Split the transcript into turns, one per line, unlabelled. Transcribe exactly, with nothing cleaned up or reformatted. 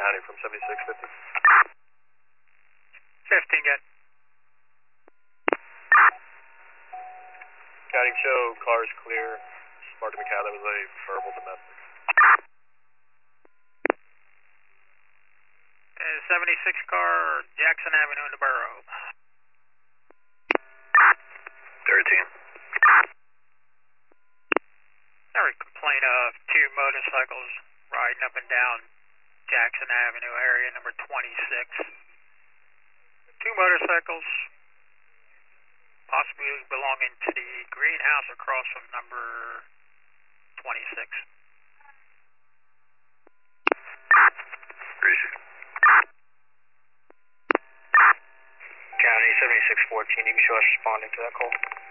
County from seventy-six fifty.
fifteen, good.
County show, cars clear. Sparta McCall, that was a verbal domestic.
Uh, seventy-six car, Jackson Avenue in the borough.
thirteen.
I heard a complaint of two motorcycles riding up and down Jackson Avenue area, number twenty-six. Two motorcycles, possibly belonging to the greenhouse across from number twenty-six.
Appreciate it. County seventy-six fourteen, you can show us responding to that call.